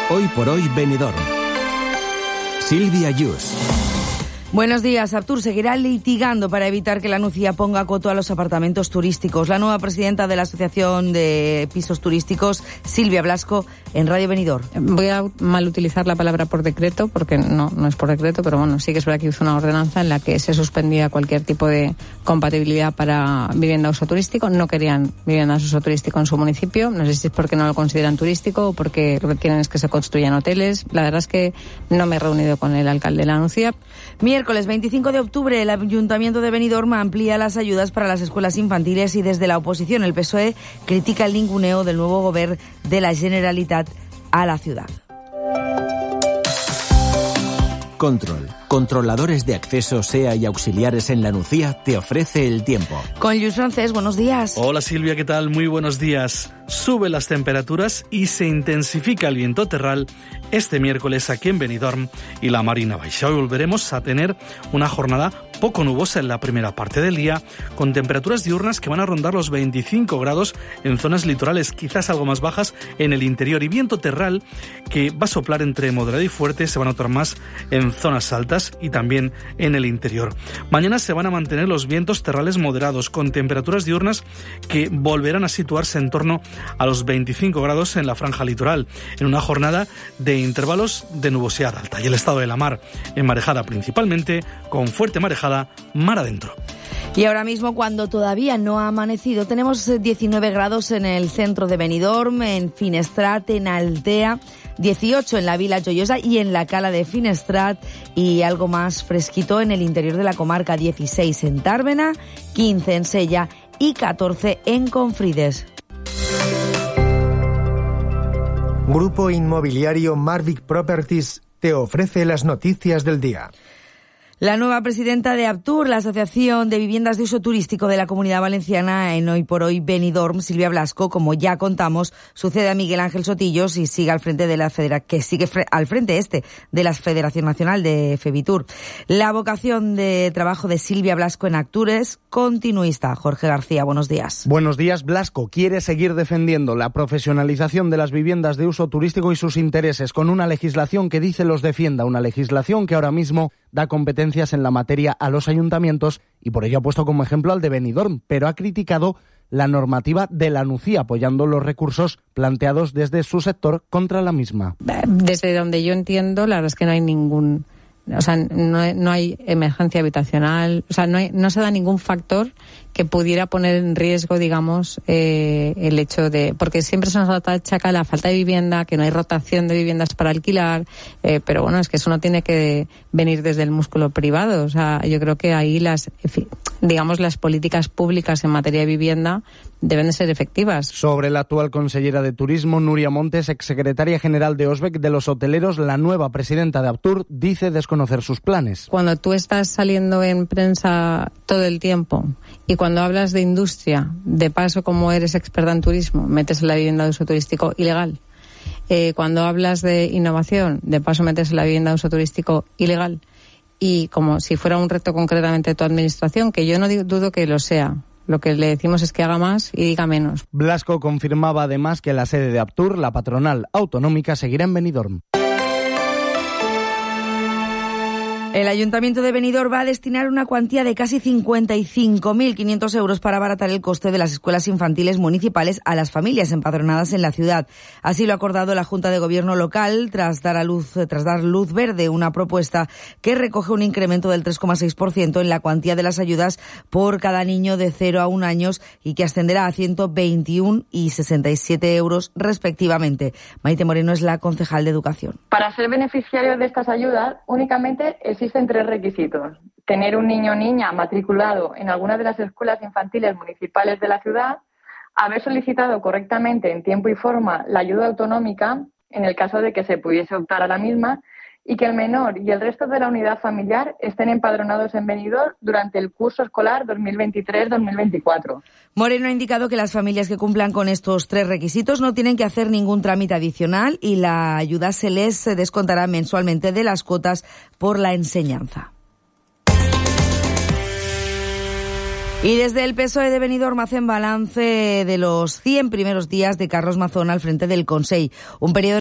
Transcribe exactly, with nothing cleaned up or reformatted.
Hoy por hoy Benidorm. Silvia Yus. Buenos días. Aptur seguirá litigando para evitar que la Nucía ponga coto a los apartamentos turísticos. La nueva presidenta de la Asociación de Pisos Turísticos, Silvia Blasco, en Radio Benidorm. Voy a mal utilizar la palabra por decreto, porque no, no es por decreto, pero bueno, sí que es verdad que hizo una ordenanza en la que se suspendía cualquier tipo de compatibilidad para vivienda de uso turístico. No querían vivienda de uso turístico en su municipio. No sé si es porque no lo consideran turístico o porque lo que quieren es que se construyan hoteles. La verdad es que no me he reunido con el alcalde de la Nucía. Miércoles veinticinco de octubre, el Ayuntamiento de Benidorm amplía las ayudas para las escuelas infantiles y desde la oposición el P S O E critica el ninguneo del nuevo gobierno de la Generalitat a la ciudad. Control. Controladores de acceso, S E A y auxiliares en la Nucía te ofrece el tiempo. Con Lluís Francés, buenos días. Hola Silvia, ¿qué tal? Muy buenos días. Suben las temperaturas y se intensifica el viento terral este miércoles aquí en Benidorm y la Marina Baixa. Hoy volveremos a tener una jornada poco nubosa en la primera parte del día, con temperaturas diurnas que van a rondar los veinticinco grados en zonas litorales, quizás algo más bajas en el interior, y viento terral que va a soplar entre moderado y fuerte, se va a notar más en zonas altas y también en el interior. Mañana se van a mantener los vientos terrales moderados, con temperaturas diurnas que volverán a situarse en torno a los veinticinco grados en la franja litoral, en una jornada de intervalos de nubosidad alta, y el estado de la mar enmarejada principalmente, con fuerte marejada mar adentro. Y ahora mismo, cuando todavía no ha amanecido, tenemos diecinueve grados en el centro de Benidorm, en Finestrat, en Altea, dieciocho en la Vila Joiosa y en la Cala de Finestrat, y algo más fresquito en el interior de la comarca, dieciséis en Tàrbena, quince en Sella y catorce en Confrides. Grupo Inmobiliario Marvic Properties te ofrece las noticias del día. La nueva presidenta de Aptur, la Asociación de Viviendas de Uso Turístico de la Comunidad Valenciana, en Hoy por Hoy Benidorm, Silvia Blasco, como ya contamos, sucede a Miguel Ángel Sotillos y sigue al frente de la federa que sigue fre- al frente este de la Federación Nacional de Febitur. La vocación de trabajo de Silvia Blasco en Aptur es continuista. Jorge García, buenos días. Buenos días. Blasco quiere seguir defendiendo la profesionalización de las viviendas de uso turístico y sus intereses con una legislación que dice los defienda, una legislación que ahora mismo da competencias en la materia a los ayuntamientos y por ello ha puesto como ejemplo al de Benidorm, pero ha criticado la normativa de la Nucía, apoyando los recursos planteados desde su sector contra la misma. Desde donde yo entiendo, la verdad es que no hay ningún... O sea, no, no hay emergencia habitacional, o sea, no, hay, no se da ningún factor que pudiera poner en riesgo, digamos, eh, el hecho de... Porque siempre se nos achaca la falta de vivienda, que no hay rotación de viviendas para alquilar, eh, pero bueno, es que eso no tiene que venir desde el músculo privado. O sea, yo creo que ahí las, digamos, las políticas públicas en materia de vivienda deben de ser efectivas. Sobre la actual consellera de Turismo, Núria Montes, exsecretaria general de OSBEC de los hoteleros, la nueva presidenta de Aptur dice desconocer sus planes. Cuando tú estás saliendo en prensa todo el tiempo y cuando hablas de industria, de paso, como eres experta en turismo, metes en la vivienda de uso turístico ilegal. Eh, cuando hablas de innovación, de paso metes en la vivienda de uso turístico ilegal. Y como si fuera un reto concretamente de tu administración, que yo no dudo que lo sea. Lo que le decimos es que haga más y diga menos. Blasco confirmaba además que la sede de Aptur, la patronal autonómica, seguirá en Benidorm. El Ayuntamiento de Benidorm va a destinar una cuantía de casi cincuenta y cinco mil quinientos euros para abaratar el coste de las escuelas infantiles municipales a las familias empadronadas en la ciudad. Así lo ha acordado la Junta de Gobierno local tras dar a luz, tras dar luz verde, una propuesta que recoge un incremento del tres coma seis por ciento en la cuantía de las ayudas por cada niño de cero a un años y que ascenderá a ciento veintiuno y sesenta y siete euros respectivamente. Maite Moreno es la concejal de Educación. Para ser beneficiario de estas ayudas únicamente existen tres requisitos: tener un niño o niña matriculado en alguna de las escuelas infantiles municipales de la ciudad, haber solicitado correctamente en tiempo y forma la ayuda autonómica en el caso de que se pudiese optar a la misma, y que el menor y el resto de la unidad familiar estén empadronados en Benidorm durante el curso escolar dos mil veintitrés dos mil veinticuatro. Moreno ha indicado que las familias que cumplan con estos tres requisitos no tienen que hacer ningún trámite adicional y la ayuda se les descontará mensualmente de las cuotas por la enseñanza. Y desde el P S O E de Benidorm hacen balance de los cien primeros días de Carlos Mazón al frente del Consell, un periodo